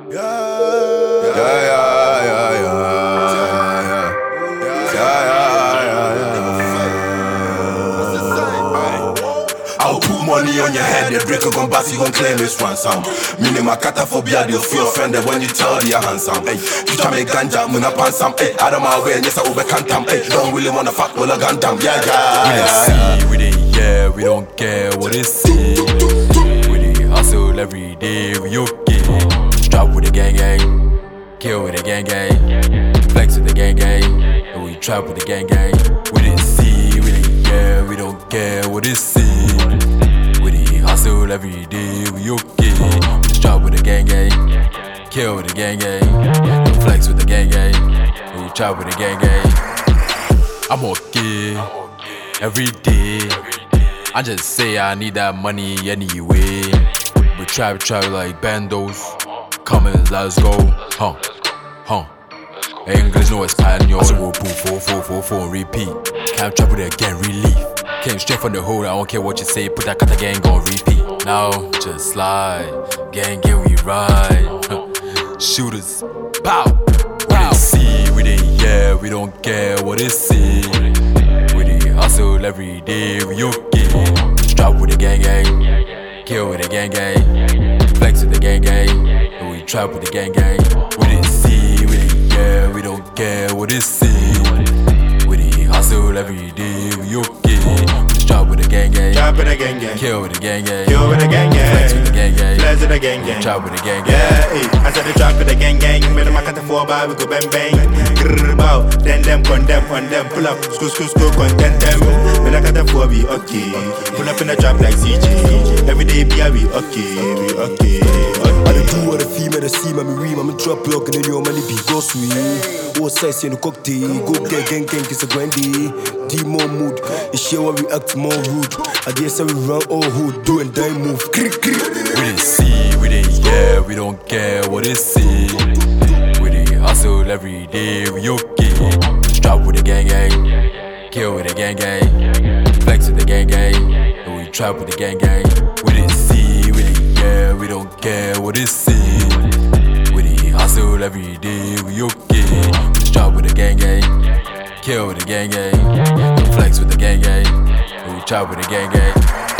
I'll put money on your head, the break gon' bass, you gon' claim it's ransom. Meaning my cataphobia, they'll feel offended when you tell you're handsome. Hey, you try make ganja, when I pan some. Hey, out of my way, yes, I overcome them. Hey, don't really wanna fuck with a gun tam. Yeah, yeah. We didn't see, yeah, we don't care what it see. We did hustle every day, we okay. Strap with the gang gang, kill with the gang gang, flex with the gang gang, and we trap with the gang gang. We didn't see, we didn't care, we don't care what it see. We did hustle every day, we okay. Strap with the gang gang, kill with the gang gang, flex with the gang gang, and we trap with the gang gang. I'm okay every day. I just say I need that money anyway. We trap like bandos. Come and let's go. English, no Espanol. So we'll put 4 and repeat. Can't trap with it again, relief. Came straight from the hood, I don't care what you say. Put that kata gang on repeat. Now, just slide. Gang, we ride. Shooters, pow. We didn't see, we didn't yeah, we don't care what it see. We did hustle every day, we okay. Strap with the gang gang, kill with the gang gang, flex with the gang gang, and we trap with the gang gang. We didn't see, we didn't care, we don't care what it see. We did hustle every day, we okay. Strap with the gang gang, Trap with the gang gang, kill with the gang gang, kill with the gang gang, flex with the gang gang, flex with the gang gang, trap with the gang gang. yeah, hey. I said the trap with the gang gang. Made my cat for bar, we go bang bang. Grrr bow, then them condemn on them. Pull up, school, content them. When I cat for we okay. Pull up in the trap like CJ. Every day be we okay. I don't do what I feel, man, I see, man, me read, man, me drop block, and then your money be go sweet. All size in the cocktail, go get gang, it's a grandy. More mood, it's shit where we act more rude. I guess I we run all hood, do and die move. We didn't see, we didn't yeah, we don't care what it see. We did hustle every day, we okay. Strap with the gang gang, kill with the gang gang, flex with the gang gang, and we trap with the gang gang. We didn't see, we didn't yeah, we don't care what it see. We did hustle every day, we okay. Strap with the gang gang, kill with the gang gang, flex with the gang gang, and we trap with the gang gang.